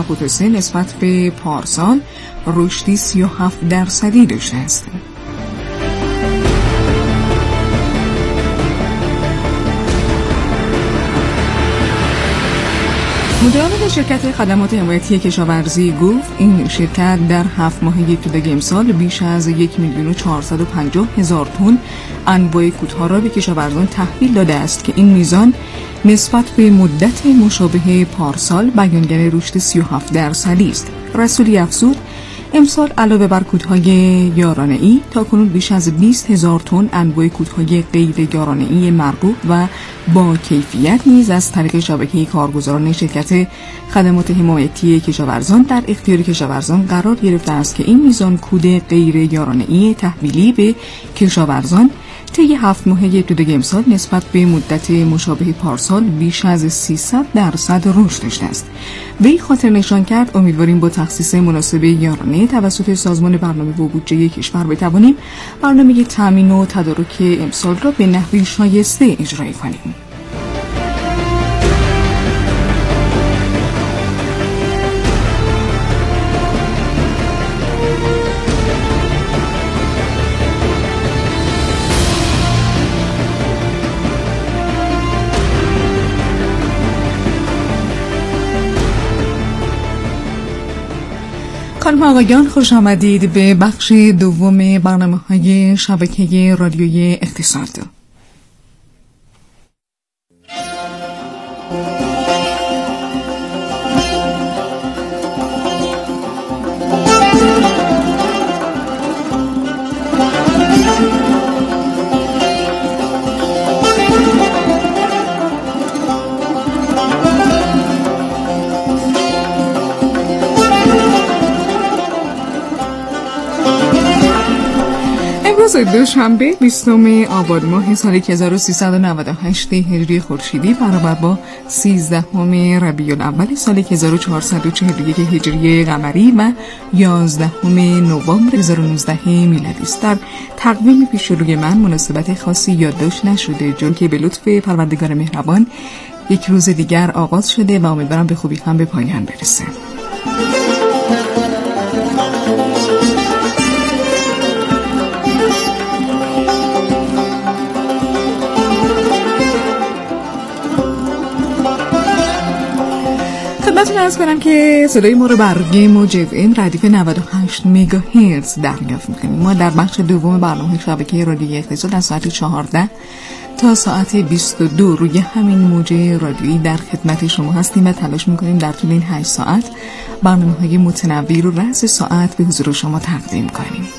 تفاوت سه نسبت به پارسال رشدی 37% داشته است. مدیرعامل شرکت خدمات حمایتی کشاورزی گفت این شرکت در 7 ماه ابتدای امسال بیش از 1,450,000 تن انواع کوتاه را به کشاورزان تحویل داده است که این میزان نسبت به مدت مشابه پارسال بیانگر رشد 37% است. رسولی افزود امسال علاوه بر کودهای یارانه‌ای تاکنون بیش از 20,000 تن انواع کودهای غیر یارانه‌ای مرغوب و با کیفیت نیز از طریق شبکه کارگزاران شرکت خدمات حمایتی کشاورزان در اختیار کشاورزان قرار گرفته است که این میزان کود غیر یارانه‌ای تحویلی به کشاورزان طی 7 ماه ابتدای امسال نسبت به مدت مشابه پارسال بیش از 300% رشد داشته است. وی خاطر نشان کرد امیدواریم با تخصیص مناسب یارانه توسط سازمان برنامه و بودجه کشور بتوانیم برنامه تامین و تدارک امسال را به نحوی شایسته اجرا کنیم. خانم آقایان، خوش آمدید به بخش دوم برنامه‌های شبکه رادیوی اقتصاد. روز دوشنبه 20 آبان ماه سال 1398 هجری خورشیدی برابر با 13 ربیع الاول سال 1441 هجری قمری و 11 نوامبر 2019 میلادی است. در تقویم پیشروی من مناسبت خاصی یادداشت نشده، چون که به لطف پروردگار مهربان یک روز دیگر آغاز شده و امیدوارم به خوبی هم به پایان برسه. خدمتتون عرض کنم که صدای ما رو بر موج FM ردیف 98 مگاهرتز دریافت می‌کنیم. ما در بخش دوم برنامه شبکه رادیویی اقتصاد از ساعت 14 تا ساعت 22 روی همین موج رادیویی در خدمت شما هستیم و تلاش می‌کنیم در طول این 8 ساعت برنامه‌های متنوع رو رأس ساعت به حضور شما تقدیم کنیم.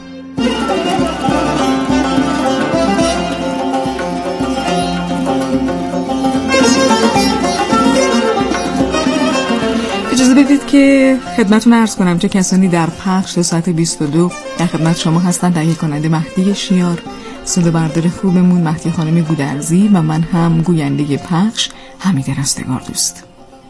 اجازه بدید که خدمتتون عرض کنم چه کسانی در پخش تا ساعت 22 در خدمت شما هستند. تهیه کننده مهدی شیار، صدا بردار خوبمون مهدی خانم گودرزی و من هم گوینده پخش حمید رستگار دوست.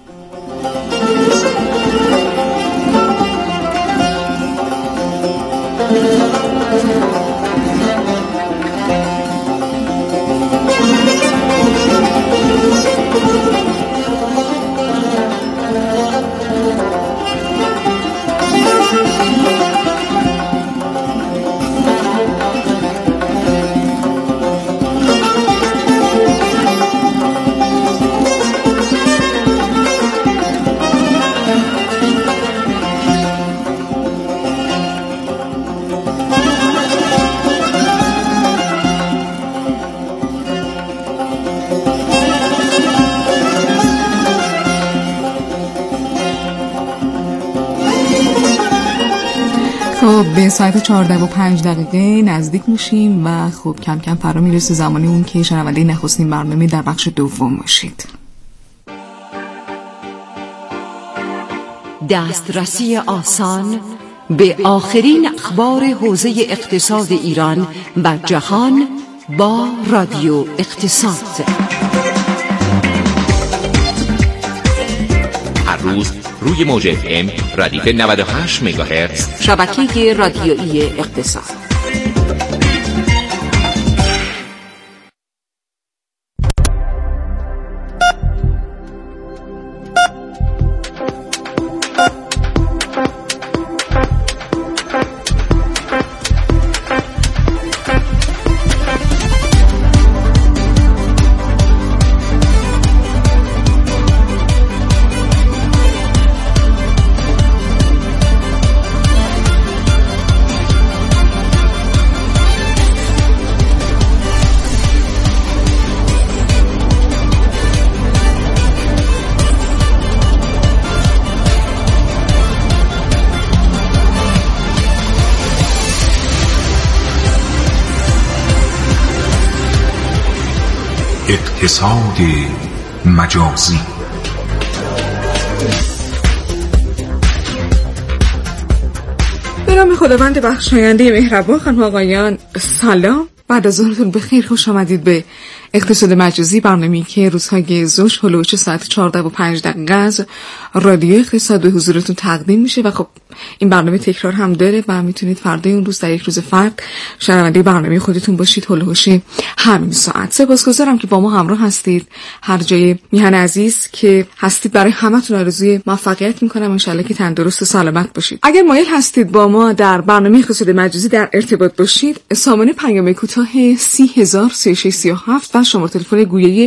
به ساعت 14:05 نزدیک میشیم و خب کم کم فرا میرسه زمانی اون که شنونده نخستین برنامه در بخش دوم باشید. دسترسی آسان به آخرین اخبار حوزه اقتصاد ایران و جهان با رادیو اقتصاد. هر روز روی موج FM ردیف 98 مگاهرتز شبکه رادیویی اقتصاد. اقتصاد مجازی. به نام خداوند بخشاینده مهربان، خانم آقایان سلام. بعد از ظهرتون بخیر، خوش آمدید به اقتصاد مجازی، برنامه‌ای که روزهای زوج هلوش ساعت 14:05 از رادیو اقتصاد به حضورتون تقدیم میشه و خب این برنامه تکرار هم داره و میتونید فردای اون روز در یک روز فرد شنونده برنامه خودتون باشید هلوش همین ساعت. سپاسگزارم که با ما همراه هستید. هر جای میهن عزیز که هستید برای همتون آرزوی موفقیت میکنم، ان شاءالله که تندرست و سلامت باشید. اگر مایل هستید با ما در برنامه اقتصاد مجازی در ارتباط باشید، سامانه پیام کوتاه 3003637 و شماره تلفن گویایی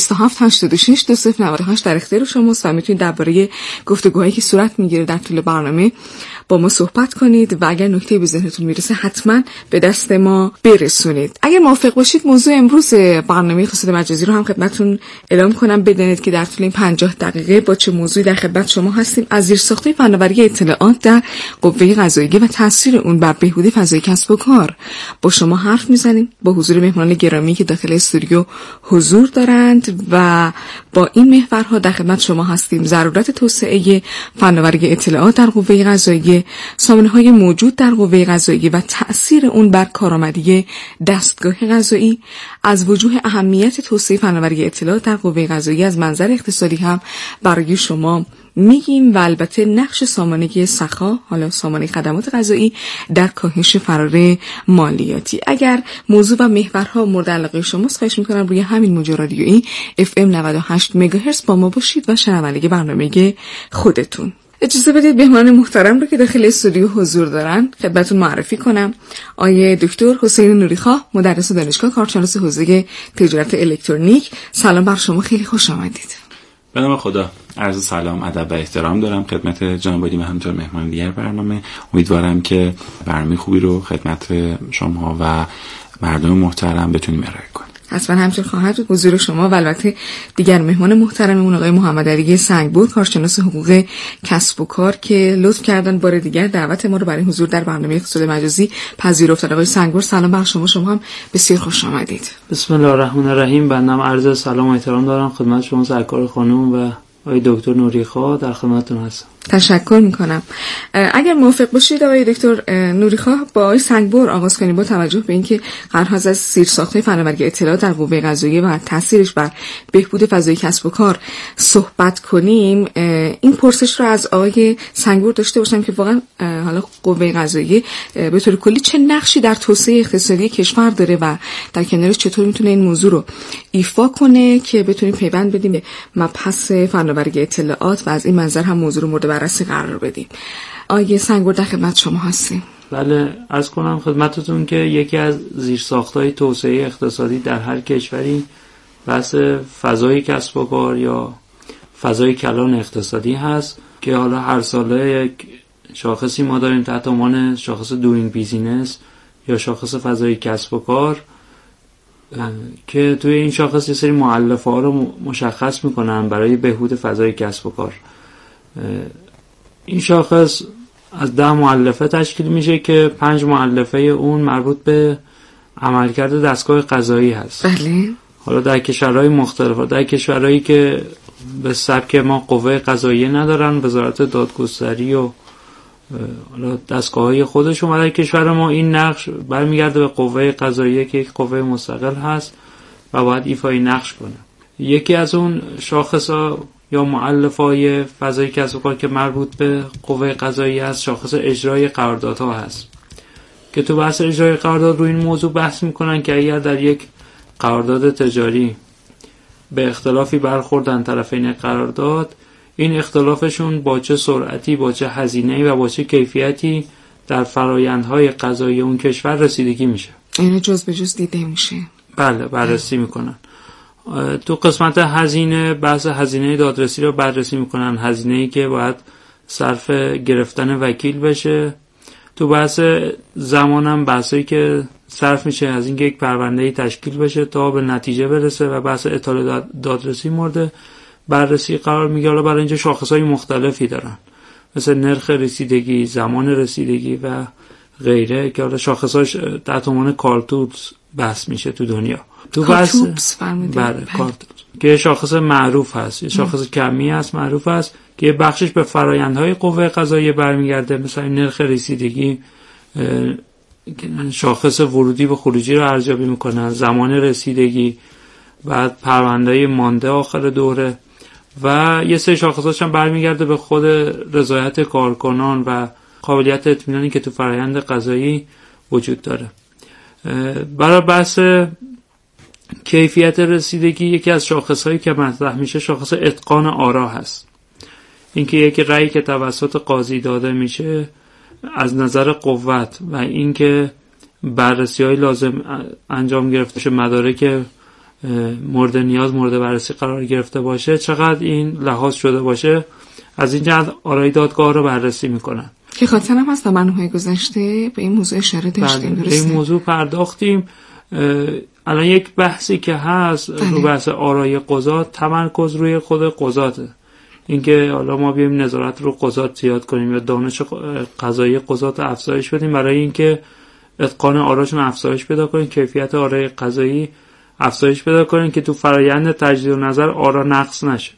27862098 در اختیار شماست و میتونید درباره گفتگوهایی که صورت میگیره در طول برنامه با ما صحبت کنید و اگر نکته به ذهنتون میرسه حتما به دست ما برسونید. اگر موافق باشید موضوع امروز برنامه اقتصاد مجازی رو هم خدمتتون اعلام کنم، بدونید که در طول این 50 دقیقه با چه موضوعی در خدمت شما هستیم. از زیرساخت‌های فناوری اطلاعات در قوه قضاییه و تاثیر اون بر بهبود فضای کسب و کار با شما حرف میزنیم، با حضور مهمانان گرامی که داخل استودیو حضور دارند و با این محورها در خدمت شما هستیم. ضرورت توسعه فناوری اطلاعات در قوه قضاییه، سامانه‌های موجود در قوه قضاییه و تأثیر اون بر کارآمدی دستگاه قضایی، از وجوه اهمیت توسعه فناوری اطلاعات در قوه قضاییه از منظر اقتصادی هم برای شما میگیم و البته نقش سامانه سخا، حالا سامانه خدمات قضایی، در کاهش فرار مالیاتی. اگر موضوع و محورها مورد علاقه شماست، خواهش میکنم روی همین موج رادیویی FM 98 مگاهرتز با ما باشید و شنونده برنامه خودتون. اجازه بدید مهمان محترم رو که داخل استودیو حضور دارن خدمتتون معرفی کنم. آقای دکتر حسین نوریخواه، مدرس دانشگاه، کارشناس حوزه تجارت الکترونیک. سلام بر شما، خیلی خوش آمدید. به نام خدا، عرض سلام، ادب و احترام دارم خدمت جناب عالی و همینطور مهمان دیگر برنامه. امیدوارم که برنامه خوبی رو خدمت شما و مردم محترم بتونیم ارائه کنیم. حتما همچنین خواهد بود. حضور شما و البته دیگر مهمان محترممون آقای محمد علی سنگبر، کارشناس حقوق کسب و کار که لطف کردن بار دیگر دعوت ما رو برای حضور در برنامه اقتصاد مجازی پذیرفتن. آقای سنگبر سلام بر شما، شما هم بسیار خوش آمدید. بسم الله الرحمن الرحیم. بنده عرض سلام و احترام دارم خدمت شما سرکار خانم و آقای دکتر نوریخواه، در خدمتتون هستم. تشکر میکنم. اگر موافق باشید آقای دکتر نوریخواه، با آقای سنگبر آغاز کنیم با توجه به اینکه قرار هست از زیرساخت‌های فناوری اطلاعات در قوه قضاییه و تاثیرش بر بهبود فضای کسب و کار صحبت کنیم. این پرسش رو از آقای سنگبر داشته باشم که واقعا حالا قوه قضاییه به طور کلی چه نقشی در توسعه اقتصادی کشور داره و در کنارش چطور میتونه این موضوع رو ایفا کنه که بتونیم پیوند بدیم به مبحث فناوری اطلاعات و از این منظر هم موضوع رو مورد بررسی قرار بدیم. آقای سنگبر در خدمت شما هستیم. بله، عرض کنم خدمتتون که یکی از زیرساخت‌های توسعه اقتصادی در هر کشوری بحث فضای کسب و کار یا فضای کلان اقتصادی هست که حالا هر ساله یک شاخصی ما داریم تحت عنوان شاخص دوینگ بیزینس یا شاخص فضای کسب و کار که توی این شاخص یه سری مؤلفه ها رو مشخص میکنن برای بهبود فضای کسب و کار. این شاخص از 10 مؤلفه تشکیل میشه که 5 مؤلفه اون مربوط به عملکرد دستگاه قضایی هست. بله. حالا در کشورهای مختلف، در کشورهایی که به سبک ما قوه قضاییه ندارن، وزارت دادگستری و حالا دستگاه‌های خودشون، و در کشور ما این نقش برمیگرده به قوه قضاییه که یک قوه مستقل هست و باید ایفای نقش کنه. یکی از اون شاخص‌ها یا مؤلفه‌های فضای کسب و کار که مربوط به قوه قضاییه است، شاخص اجرای قراردادها هست که تو بحث اجرای قرارداد رو این موضوع بحث میکنن که اگر در یک قرارداد تجاری به اختلافی برخوردن طرفین قرارداد، این اختلافشون با چه سرعتی، با چه هزینه‌ای و با چه کیفیتی در فرآیندهای قضایی اون کشور رسیدگی میشه. این جز به جز دیده میشه. بله، بررسی میکنن. تو قسمت هزینه، بحث هزینه دادرسی رو بررسی میکنن، هزینه‌ای که باید صرف گرفتن وکیل بشه. تو بحث زمانم بحثی که صرف میشه از اینکه یک پرونده‌ای تشکیل بشه تا به نتیجه برسه و بحث اطاله دادرسی مورد بررسی قرار میگیره. حالا برای اینجا شاخص‌های مختلفی دارن، مثل نرخ رسیدگی، زمان رسیدگی و غیره که حالا شاخص‌هاش تحت عنوان کارتوز بحث میشه تو دنیا. تو کارتوبس فرمودید. بله کارتوبس که شاخص معروف هست، یه شاخص کمی هست معروف هست که یه بخشش به فرایندهای قوه قضاییه برمیگرده، مثلا نرخ رسیدگی، شاخص ورودی و خروجی رو ارزیابی میکنن، زمان رسیدگی، بعد پرونده‌های مانده آخر دوره و یه سری شاخصاش هم برمیگرده به خود رضایت کارکنان و قابلیت اطمینانی که تو فرآیند قضایی وجود داره. برای بحث کیفیت رسیدگی یکی از شاخصهایی که مطرح میشه شاخص اتقان آرا هست. اینکه یک رأی که توسط قاضی داده میشه از نظر قوت و اینکه بررسی‌های لازم انجام گرفته شه، مدارک مورد نیاز مورد بررسی قرار گرفته باشه، چقدر این لحاظ شده باشه، از این جهت آرای دادگاه رو بررسی میکنن. که خاطرم هست در برنامه‌های گذشته به این موضوع اشاره داشتیم. به این موضوع پرداختیم. الان یک بحثی که هست رو بحث آرای قضات، تمرکز روی خود قضاته. اینکه حالا ما بیایم نظارت رو قضات زیاد کنیم یا دانش قضایی قضات افزایش بدیم برای اینکه اتقان آراشون افزایش پیدا کنیم، کیفیت آرای قضایی افزایش پیدا کنیم که تو فرایند تجدید نظر آرا نقص نشه.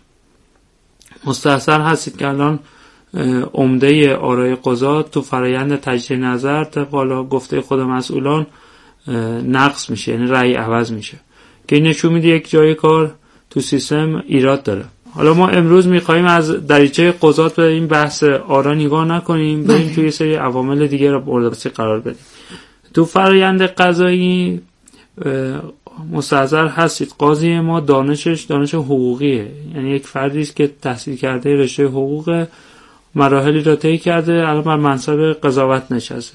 مستحضر هستید که الان عمده آرای قضات تو فرایند تجدید نظر طبق گفته خود مسئولان نقص میشه، یعنی رأی عوض میشه که این نشون میده یک جای کار تو سیستم ایراد داره. حالا ما امروز میخواییم از دریچه قضات به این بحث آرا نگاه نکنیم، بریم توی سری عوامل دیگه رو مورد بررسی قرار بدیم. تو فرآیند قضایی مستحضر هستید قاضی ما دانشش دانش حقوقیه، یعنی یک فردی است که تحصیل کرده رشته حقوق، مراحلی را طی کرده، الان بر منصب قضاوت نشسته.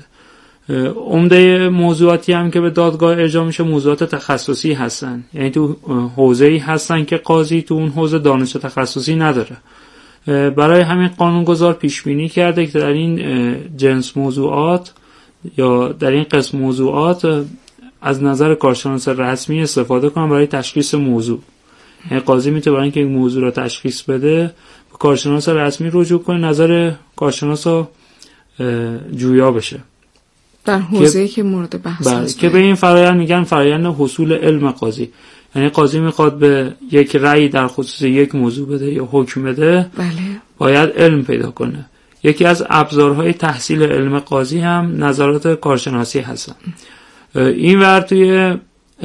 عمده موضوعاتی هم که به دادگاه ارجاع میشه موضوعات تخصصی هستن، یعنی تو حوزه‌ای هستن که قاضی تو اون حوزه دانش تخصصی نداره. برای همین قانونگذار پیش بینی کرده که در این جنس موضوعات یا در این قسم موضوعات از نظر کارشناس رسمی استفاده کنن برای تشخیص موضوع. یعنی قاضی میتونه برای اینکه این موضوع را تشخیص بده به کارشناس رسمی رجوع کنه، نظر کارشناس جویا بشه در حوزه‌ای که مورد بحث هست. که به این فرآیند میگن فرآیند حصول علم قاضی. یعنی قاضی میخواد به یک رأی در خصوص یک موضوع بده یا حکم بده، باید علم پیدا کنه. یکی از ابزارهای تحصیل علم قاضی هم نظرات کارشناسی هستن. این ور توی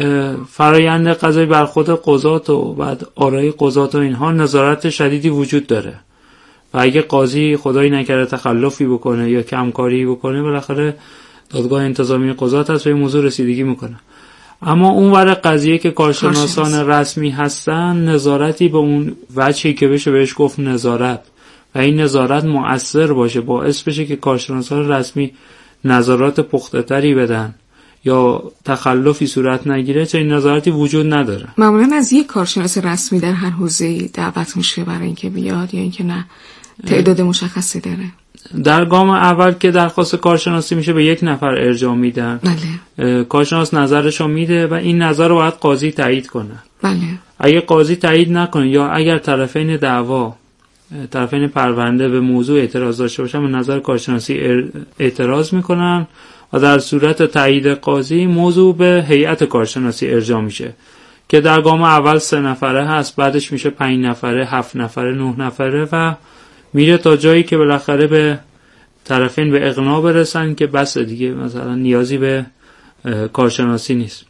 فرآیند قضایی بر خود قضات و بعد آرای قضات و اینها نظارت شدیدی وجود داره و اگه قاضی خدایی نکرده تخلفی بکنه یا کمکاری بکنه بالاخره دادگاه انتظامی قضات هست و این موضوع رسیدگی میکنه. اما اون ور قضیه که کارشناسان رسمی هستن نظارتی به اون وجهی که بشه بهش گفت نظارت و این نظارت مؤثر باشه، باعث بشه که کارشناسان رسمی نظارات پخته تری بدن یا تخلفی صورت نگیره، چه این نظارتی وجود نداره. معمولا از یک کارشناس رسمی در هر حوزه‌ای دعوت میشه برای اینکه بیاد یا اینکه نه تعداد مشخصی داره؟ در گام اول که درخواست کارشناسی میشه به یک نفر ارجاع میدن. بله. کارشناس نظرشو میده و این نظر رو باید قاضی تایید کنه. بله. اگه قاضی تایید نکنه یا اگر طرفین دعوا، طرفین پرونده به موضوع اعتراض داشته باشن به نظر کارشناسی اعتراض میکنن و در صورت تایید قاضی موضوع به هیئت کارشناسی ارجاع میشه که در گام اول 3 نفره هست، بعدش میشه 5 نفره، 7 نفره، 9 نفره و میره تا جایی که بالاخره به طرفین به اقناع برسن که بس دیگه مثلا نیازی به کارشناسی نیست.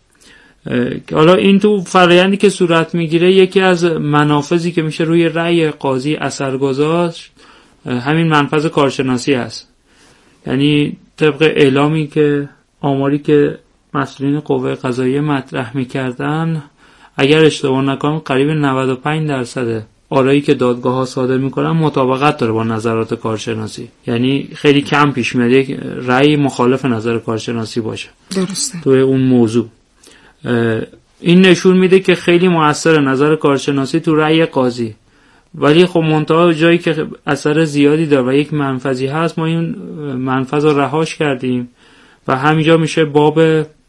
حالا این تو فرآیندی که صورت میگیره یکی از منافذی که میشه روی رأی قاضی اثر گذاشت همین منفذ کارشناسی هست. یعنی طبق اعلامی که آماری که مسئولین قوه قضاییه مطرح میکردن اگر اشتباه نکنم قریب 95% آرایی که دادگاه ها صادر میکنن مطابقت داره با نظرات کارشناسی. یعنی خیلی کم پیش میاد یک رأی مخالف نظر کارشناسی باشه. درسته. توی اون موضوع این نشون میده که خیلی مؤثر نظر کارشناسی تو رأی قاضی. ولی خب منتها جایی که اثر زیادی داره و یک منفذی هست ما این منفذ رو رهاش کردیم و همینجا میشه باب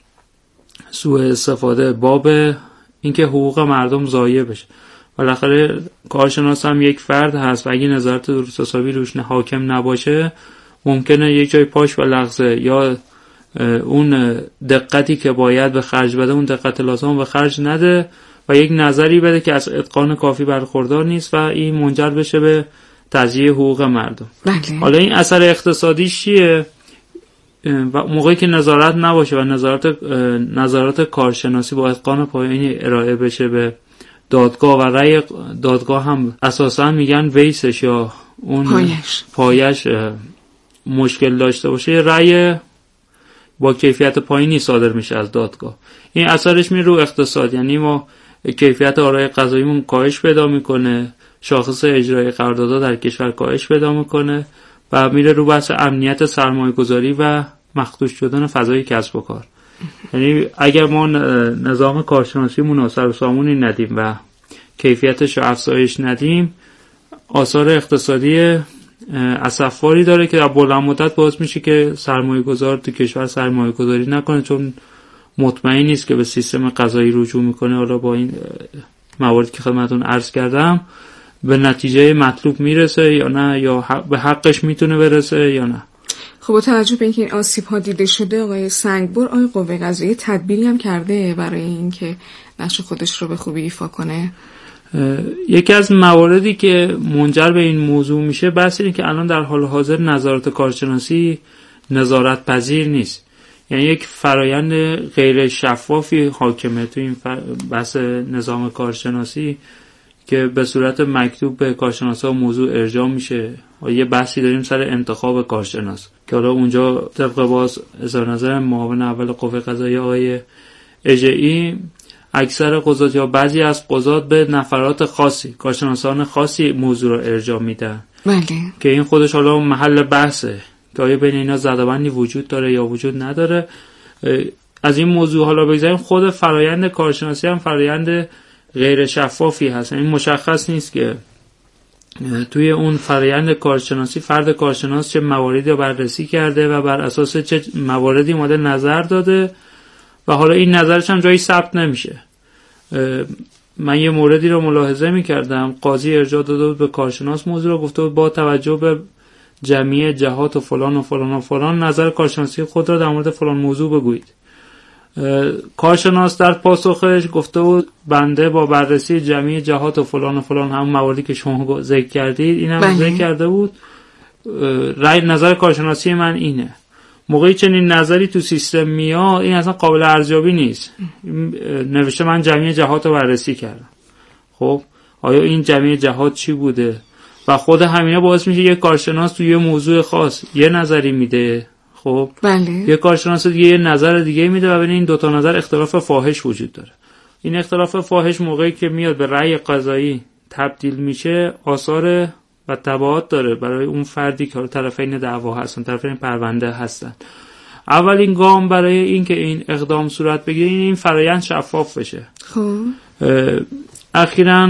سوء استفاده، باب اینکه حقوق مردم ضایع بشه. بالاخره کارشناس هم یک فرد هست و اگه نظارت درست حسابی روش حاکم نباشه ممکنه یک جای پاش بلغزه یا اون دقتی که باید به خرج بده اون دقت لازم به خرج نده و یک نظری بده که از اتقان کافی برخوردار نیست و این منجر بشه به تضییع حقوق مردم. بله. حالا این اثر اقتصادیش چیه؟ و موقعی که نظارت نباشه و نظارات کارشناسی با اتقان پایینی ارائه بشه به دادگاه و رأی دادگاه هم اساسا میگن ویسش یا اون پایش مشکل داشته باشه، رأی با کیفیت پایینی صادر میشه از دادگاه. این اثرش میره رو اقتصاد، یعنی ما کیفیت آرای قضاییمون کاهش پیدا میکنه، شاخص اجرای قراردادها در کشور کاهش پیدا میکنه و میره رو بحث امنیت سرمایه‌گذاری و مخدوش شدن فضای کسب و کار. یعنی اگر ما نظام کارشناسی مناسب و سامونی ندیم و کیفیتش رو افزایش ندیم، آثار اقتصادی اسفباری داره که در بلند مدت باعث میشه که سرمایه‌گذار تو کشور سرمایه‌گذاری نکنه، چون مطمئن نیست که به سیستم قضایی رجوع میکنه. حالا با این مواردی که خدمتتون عرض کردم به نتیجه مطلوب میرسه یا نه، یا به حقش میتونه برسه یا نه. خب با توجه به اینکه این آسیب ها دیده شده، آقای سنگبر، آقای قوه قضاییه تدبیری هم کرده برای اینکه نقش خودش رو به خوبی ایفا کنه؟ یکی از مواردی که منجر به این موضوع میشه بحث اینه که الان در حال حاضر نظارت کارشناسی نظارت پذیر نیست. یعنی یک فرایند غیر شفافی حاکمه تو این بحث نظام کارشناسی که به صورت مکتوب به کارشناسا موضوع ارجاع میشه. و یه بحثی داریم سر انتخاب کارشناس که حالا اونجا طبق باز اظهار نظر معاون اول قوه قضاییه آقای اژه‌ای، اکثر قضات یا بعضی از قضات به نفرات خاصی، کارشناسان خاصی موضوع رو ارجاع میدن. بله. که این خودش حالا محل بحثه که آیا بین اینا زدبندی وجود داره یا وجود نداره. از این موضوع حالا بگذاریم، خود فرایند کارشناسی هم فرایند غیر شفافی هست. این مشخص نیست که توی اون فرایند کارشناسی فرد کارشناس چه مواردی رو بررسی کرده و بر اساس چه مواردی مورد نظر داده و حالا این نظرش هم جایی ثبت نمیشه. من یه موردی رو ملاحظه میکردم، قاضی ارجاع داده بود به کارشناس موضوع رو، گفته بود با توجه به جمعی جهات و فلان و فلان و فلان نظر کارشناسی خود را در مورد فلان موضوع بگویید. کارشناس در پاسخش گفته بود بنده با بررسی جمعی جهات و فلان و فلان هم مواردی که شما ذکر کردید اینم ذکر کرده بود، رأی نظر کارشناسی من اینه. موقعی چنین نظری تو سیستم میاد این اصلا قابل ارزیابی نیست. نوشته من جمعی جهات رو بررسی کردم. خب آیا این جمعی جهات چی بوده؟ و خود همینا باعث میشه یک کارشناس توی یه موضوع خاص یه نظری میده، خب بله. یک کارشناس دیگه یه نظر دیگه میده و بین این دوتا نظر اختلاف فاحش وجود داره. این اختلاف فاحش موقعی که میاد به رأی قضایی تبدیل میشه آثار و تبعات داره برای اون فردی که طرفین دعوا هستن، طرفین پرونده هستن. اولین گام برای این که این اقدام صورت بگیره این فرایند شفاف بشه. خب اخیراً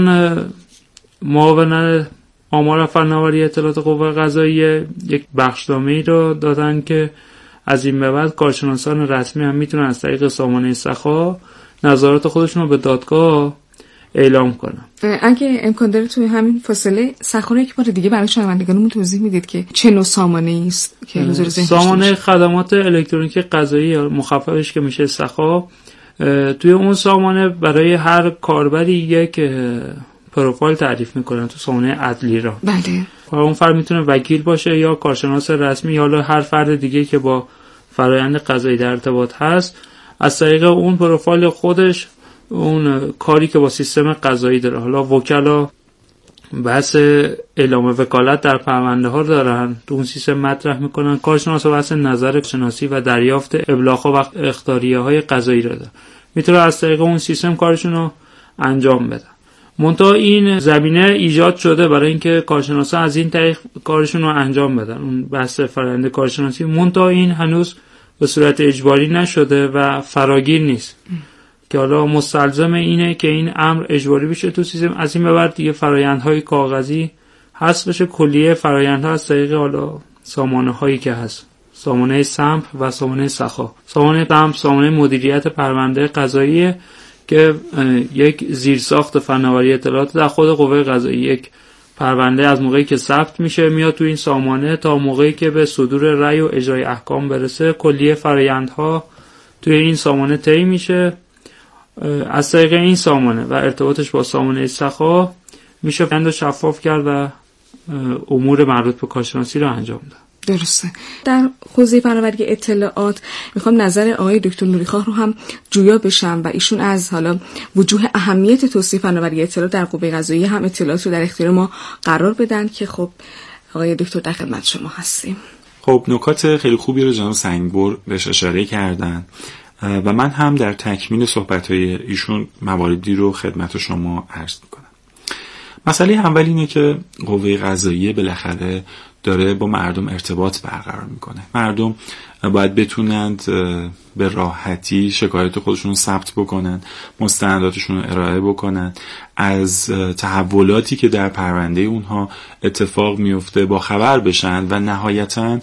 معاون آمار فناوری اطلاعات قوه قضاییه یک بخشنامه‌ای رو دادن که از این به بعد کارشناسان رسمی هم میتونن از طریق سامانه سخا نظارات خودشون رو به دادگاه اعلام کنن. اگه امکان داره توی همین فاصله سخا رو یک بار دیگه برای شنوندگانمون توضیح میدید که چه نوع سامانه‌ای است که حضور ذهن سامانه خدمات الکترونیکی قضایی یا مخففش که میشه سخا. توی اون سامانه برای هر کاربری یک پروفایل تعریف میکنن تو سامانه عدلی را. بله. اون فرد میتونه وکیل باشه یا کارشناس رسمی یا هر فرد دیگه که با فرآیند قضایی در ارتباط هست، از طریق اون پروفایل خودش اون کاری که با سیستم قضایی داره. حالا وکلا بحث اعلام وکالت در پرونده ها دارن، تو اون سیستم مطرح میکنن. کارشناس بحث نظر شناسی و دریافت ابلاغ‌ها و اخطاریه های قضایی رو دارن، میتونه از طریق اون سیستم کارشون رو انجام بدن. منتها این زمینه ایجاد شده برای اینکه کارشناسا از این طریق کارشون رو انجام بدن، اون بحث فرآیند کارشناسی. منتها این هنوز به صورت اجباری نشده و فراگیر نیست که حالا مستلزم اینه که این امر اجباری بشه تو سیستم. از این به بعد دیگه فرآیندهای کاغذی حذف بشه، کلیه فرآیندها از طریق حالا سامانه هایی که هست، سامانه سمپ و سامانه سخا. سامانه سمپ سامانه مدیریت پرونده قضایی که یک زیرساخت فناوری اطلاعات در خود قوه قضاییه، یک پرونده از موقعی که ثبت میشه میاد تو این سامانه تا موقعی که به صدور رأی و اجرای احکام برسه کلیه فرآیندها توی این سامانه طی میشه. از طریق این سامانه و ارتباطش با سامانه سخا میشه بند شفاف کرد و امور مربوط به کارشناسی رو انجام داد. درسته. در حوزه فناوری اطلاعات میخوام نظر آقای دکتر نوریخواه رو هم جویا بشم و ایشون از حالا وجوه اهمیت توسعه فناوری اطلاعات در قوه قضاییه هم اطلاعات رو در اختیار ما قرار بدن که خب آقای دکتر در خدمت شما هستیم. خب نکات خیلی خوبی رو جناب سنگبر بهش اشاره کردن و من هم در تکمیل صحبت‌های ایشون مواردی رو خدمت شما عرض می‌کنم. مسئله اول اینه که قوه قضاییه بالاخره داره با مردم ارتباط برقرار میکنه. مردم باید بتونند به راحتی شکایت خودشون رو ثبت بکنن، مستنداتشون رو ارائه بکنن، از تحولاتی که در پرونده اونها اتفاق میفته با خبر بشن و نهایتاً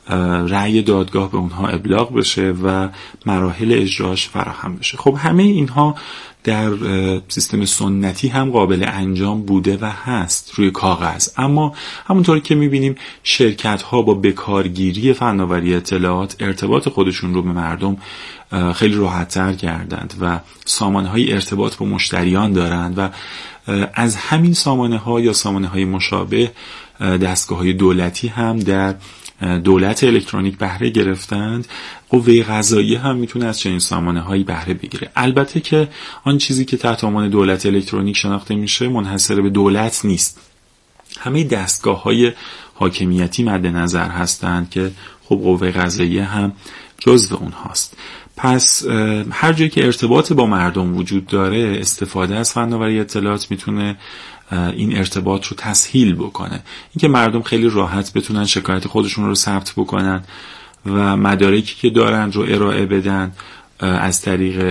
رأی دادگاه به اونها ابلاغ بشه و مراحل اجراش فراهم بشه. خب همه اینها در سیستم سنتی هم قابل انجام بوده و هست روی کاغذ، اما همونطوری که میبینیم شرکت ها با بکارگیری فناوری اطلاعات ارتباط خودشون رو به مردم خیلی راحت تر کردند و سامانه های ارتباط با مشتریان دارند و از همین سامانه ها یا سامانه های مشابه دستگاه های دولتی هم در دولت الکترونیک بهره گرفتند. قوه قضاییه هم میتونه از چنین سامانه هایی بهره بگیره. البته که آن چیزی که تحت عنوان دولت الکترونیک شناخته میشه منحصر به دولت نیست. همه دستگاه های حاکمیتی مد نظر هستند که خب قوه قضاییه هم جزو اونهاست. پس هر جایی که ارتباط با مردم وجود داره استفاده از فناوری اطلاعات میتونه این ارتباط رو تسهیل بکنه. اینکه مردم خیلی راحت بتونن شکایت خودشون رو ثبت بکنن و مدارکی که دارن رو ارائه بدن از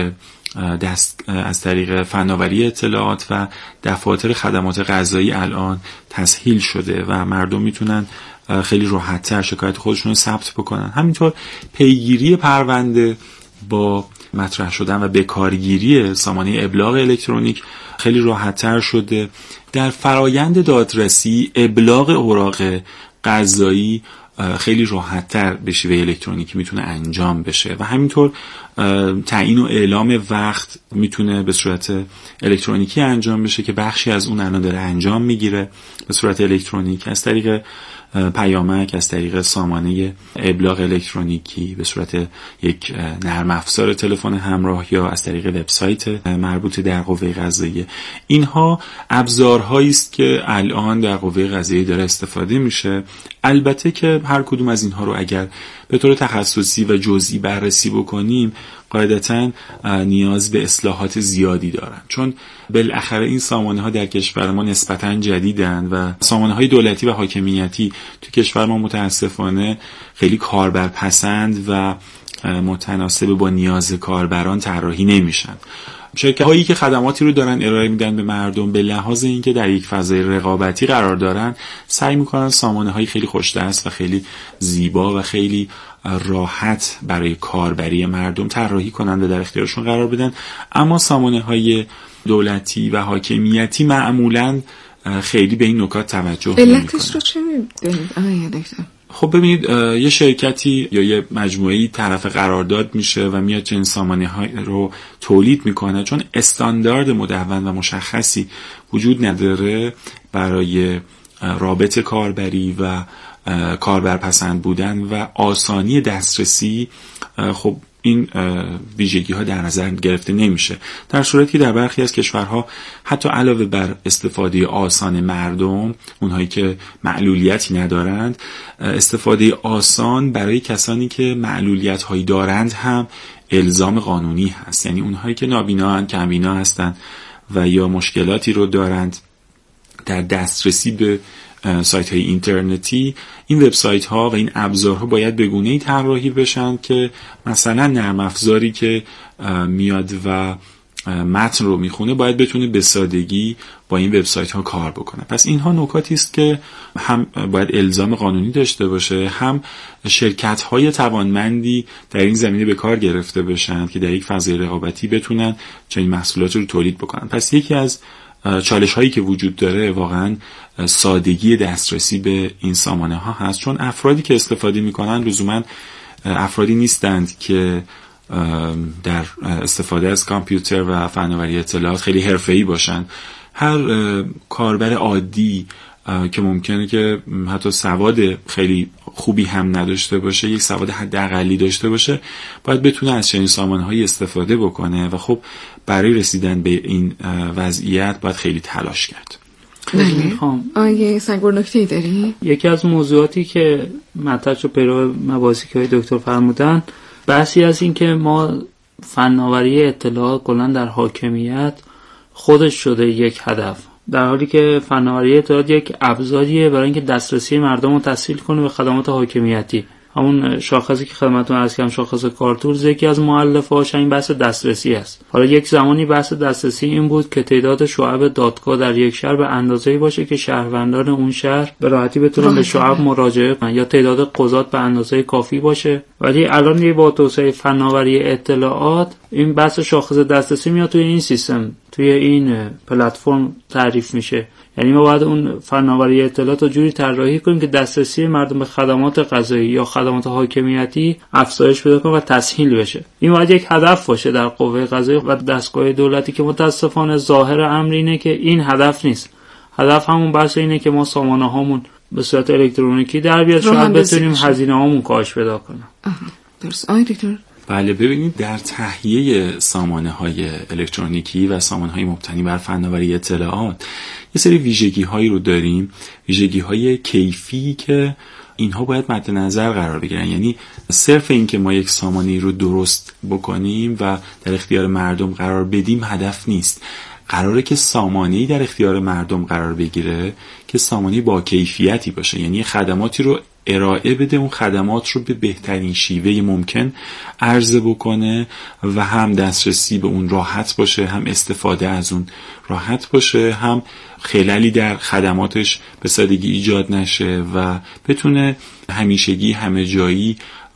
طریق فناوری اطلاعات و دفاتر خدمات قضایی الان تسهیل شده و مردم میتونن خیلی راحت‌تر شکایت خودشون رو ثبت بکنن. همینطور پیگیری پرونده با مطرح شدن و بکارگیری سامانه ابلاغ الکترونیک خیلی راحت‌تر شده. در فرایند دادرسی ابلاغ اوراق قضایی خیلی راحت‌تر به شیوه الکترونیکی میتونه انجام بشه و همینطور تعیین و اعلام وقت میتونه به صورت الکترونیکی انجام بشه که بخشی از اون الان داره انجام میگیره به صورت الکترونیک از طریق پیامک، از طریق سامانه ابلاغ الکترونیکی به صورت یک نرم افزار تلفن همراه یا از طریق وبسایت مربوط در قوه قضاییه. اینها ابزارهایی است که الان در قوه قضاییه داره استفاده میشه. البته که هر کدوم از اینها رو اگر به طور تخصصی و جزئی بررسی بکنیم قاعدتاً نیاز به اصلاحات زیادی دارن، چون بالاخره این سامانه ها در کشور ما نسبتاً جدیدن و سامانه های دولتی و حاکمیتی تو کشور ما متاسفانه خیلی کاربرپسند و متناسب با نیاز کاربران طراحی نمیشن. شرکت هایی که خدماتی رو دارن ارائه میدن به مردم به لحاظ اینکه در یک فضای رقابتی قرار دارن سعی میکنن سامانه های خیلی خوش‌دست و خیلی زیبا و خیلی راحت برای کاربری مردم طراحی کنند و در اختیارشون قرار بدن، اما سامانه های دولتی و حاکمیتی معمولاً خیلی به این نکات توجه نمی‌کنن. علتش رو چه می‌دونید؟ خب ببینید یه شرکتی یا یه مجموعه‌ای طرف قرارداد میشه و میاد چنین سامانه‌های رو تولید میکنه، چون استاندارد مدون و مشخصی وجود نداره برای رابط کاربری و کاربرپسند بودن و آسانی دسترسی. خب این ویژگی ها در نظر گرفته نمیشه، در صورتی که در برخی از کشورها حتی علاوه بر استفاده آسان مردم، اونهایی که معلولیتی ندارند، استفاده آسان برای کسانی که معلولیت هایی دارند هم الزام قانونی هست. یعنی اونهایی که نابینا هستند، کمبینا هستند و یا مشکلاتی رو دارند در دسترسی به سایت های اینترنتی، این وبسایت ها و این ابزارها باید به گونه‌ای طراحی بشن که مثلا نرم افزاری که میاد و متن رو میخونه باید بتونه به سادگی با این وبسایت ها کار بکنه. پس اینها نکاتی است که هم باید الزام قانونی داشته باشه، هم شرکت های توانمندی در این زمینه به کار گرفته بشن که در یک فضای رقابتی بتونن چنین محصولات رو تولید بکنن. پس یکی از چالش هایی که وجود داره واقعا سادگی دسترسی به این سامانه ها هست، چون افرادی که استفاده میکنن لزوما افرادی نیستند که در استفاده از کامپیوتر و فناوری اطلاعات خیلی حرفه‌ای باشن. هر کاربر عادی که ممکنه که حتی سواد خیلی خوبی هم نداشته باشه، یک سواد حداقلی داشته باشه، باید بتونه از چنین سامانه‌هایی استفاده بکنه و خب برای رسیدن به این وضعیت باید خیلی تلاش کرد. آیه سنگور نکته‌ای داری؟ یکی از موضوعاتی که مطرح شد پیرو مباحثی که دکتر فرمودن، بحثی از این که ما فناوری اطلاعات کلاً در حاکمیت خودش شده یک هدف، در حالی که فناوری اطلاعات یک ابزاریه برای اینکه دسترسی مردم رو تسهیل کنه به خدمات حاکمیتی. همون شاخصی که خدمتتون عرض کردم، شاخص کارتورز، یکی از مؤلفه‌اش این بحث دسترسی است. حالا یک زمانی بحث دسترسی این بود که تعداد شعب دادگاه در یک شهر به اندازه‌ای باشه که شهروندان اون شهر به راحتی بتونن به شعب مراجعه کنن، یا تعداد قضات به اندازه کافی باشه. ولی الان با توسعه فناوری اطلاعات این بحث شاخص دسترسی میاد توی این سیستم، توی این پلتفرم تعریف میشه. یعنی ما باید اون فناوری اطلاعات رو جوری طراحی کنیم که دسترسی مردم به خدمات قضایی یا خدمات حاکمیتی افزایش پیدا کنه و تسهیل بشه. این باید یک هدف باشه در قوه قضاییه و دستگاه دولتی، که متاسفانه ظاهر امر اینه که این هدف نیست. هدف همون بحث اینه که ما سامانه هامون به صورت الکترونیکی در بیاد، شاید بتونیم هزینه هامون کاهش پیدا کنه. درست. آقای دکتر؟ بله، ببینید در تهیه سامانه‌های الکترونیکی و سامانه‌های مبتنی بر فناوری اطلاعات یه سری ویژگی‌هایی رو داریم، ویژگی‌های کیفی که اینها باید مد نظر قرار بگیرن. یعنی صرف این که ما یک سامانه‌ای رو درست بکنیم و در اختیار مردم قرار بدیم هدف نیست. قراره که سامانه‌ای در اختیار مردم قرار بگیره که سامانه با کیفیتی باشه، یعنی خدماتی رو ارائه بده، اون خدمات رو به بهترین شیوه ممکن عرضه بکنه و هم دسترسی به اون راحت باشه، هم استفاده از اون راحت باشه، هم خللی در خدماتش به سادگی ایجاد نشه و بتونه همیشگی، همه جایی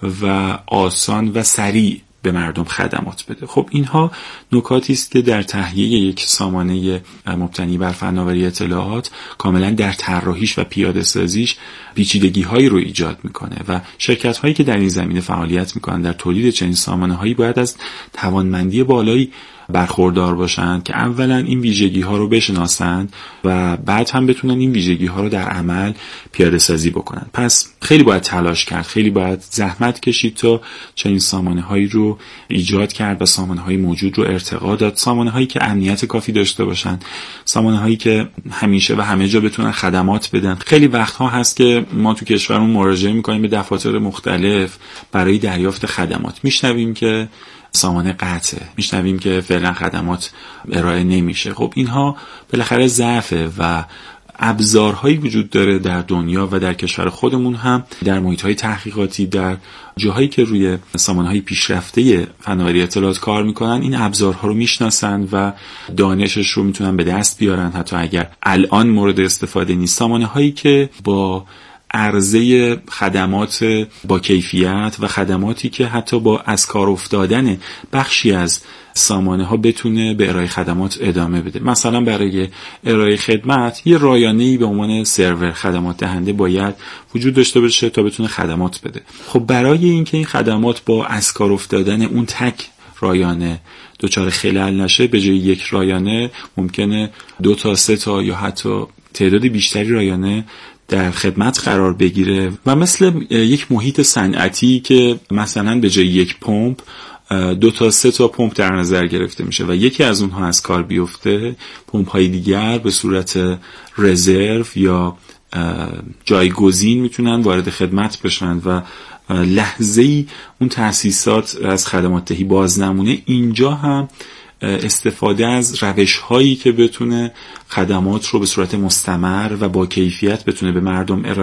و آسان و سریع به مردم خدمات بده. خب اینها نکاتی است که در تهیه یک سامانه مبتنی بر فناوری اطلاعات کاملا در طراحیش و پیاده سازیش پیچیدگی‌هایی رو ایجاد میکنه و شرکت‌هایی که در این زمینه فعالیت میکنن در تولید چنین سامانه‌هایی باید از توانمندی بالایی برخوردار باشند که اولا این ویژگی ها رو بشناسند و بعد هم بتونن این ویژگی ها رو در عمل پیاده سازی بکنن. پس خیلی باید تلاش کرد، خیلی باید زحمت کشید تا چنین سامانه هایی رو ایجاد کرد و سامانه های موجود رو ارتقا داد، سامانه هایی که امنیت کافی داشته باشن، سامانه هایی که همیشه و همه جا بتونن خدمات بدن. خیلی وقتها هست که ما تو کشورمون مراجعه میکنیم به دفاتر مختلف برای دریافت خدمات، میشنویم که سامانه قطعه، میشنویم که فعلا خدمات ارائه نمیشه. خب اینها بالاخره ضعفه و ابزارهایی وجود داره در دنیا و در کشور خودمون هم در محیط‌های تحقیقاتی، در جاهایی که روی سامانه‌های پیشرفته فناوری اطلاعات کار میکنن، این ابزارها رو میشناسن و دانشش رو میتونن به دست بیارن حتی اگر الان مورد استفاده نیست. سامانه‌هایی که با عرضه خدمات با کیفیت و خدماتی که حتی با از کار افتادن بخشی از سامانه ها بتونه به ارائه خدمات ادامه بده. مثلا برای ارائه خدمت یه رایانه‌ای به عنوان سرور خدمات دهنده باید وجود داشته باشه تا بتونه خدمات بده. خب برای اینکه این خدمات با از کار افتادن اون تک رایانه دچار خلل نشه، به جای یک رایانه ممکنه 2 تا 3 تا یا حتی تعداد بیشتری رایانه در خدمت قرار بگیره و مثل یک محیط صنعتی که مثلا به جای یک پمپ 2 تا 3 تا پمپ در نظر گرفته میشه و یکی از اونها از کار بیفته، پمپ های دیگر به صورت رزرو یا جایگزین میتونن وارد خدمت بشن و لحظه‌ای اون تأسیسات از خدمات دهی باز نمونه. اینجا هم استفاده از روش هایی که بتونه خدمات رو به صورت مستمر و با کیفیت بتونه به مردم ارائه